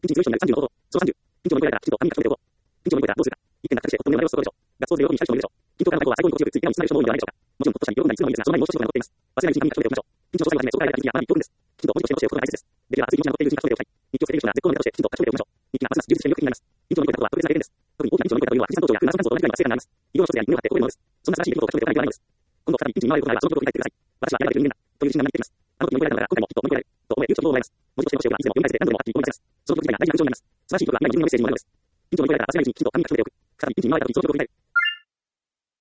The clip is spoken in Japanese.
ピンチに強い人になる30の方法。小30。ピンチを乗り越えられたら、きちんと紙に書き留めておこう。ピンチを乗り越えたらどうするか。一点納得して、夫の名前を過ごすでしょう。学校生を後にした人もいるでしょう。ピンチを考えた方は最高に心強くついてのにつながる人も多いのではないでしょうか。もちろん、ほっとしたり、喜んだりするのもいいですが、その前にもう少しことが残っています。忘れないうちに紙に書き留めておきましょう。ピンチを最後にはじめ、そうから得た気づきや学び5分です。きちんと文字として教えることが大切です。できれば熱い気持ちが残っているうちに書き留めておきたい。日記を捨てる人が絶好のネタとしてきちんと書き留めておきましょう。日記がますます充実して魅力的になります。ピンチを乗り越えたことは特別な経験です。特に大きなピンチを乗り越えたというのは富士山登頂や船山山荘と同じくらいの成果になります。医療の一つであり、夢を張って飛べるものです。そんな素晴らしい出来事を書き留めておかないといけないのです。今度再びピンチに見舞われることがあれば、そのことを振り返ってください。私はやられている人間だ。という自信がなっています。あの時乗り越えられたのなら、今回もきっと乗り越えられる。と思える勇気と希望をもらえます。文字としての教えがいつでも読み返せて何度でも分かっている思い出す。その時自体が大事な勲章になります。素晴らしい記録は未来に自分のメッセージにもなるのです。ピンチを乗り越えられたら焦らずにきちんと紙に書き留めておく。再びピンチに見舞われた時、その記録を振り返る。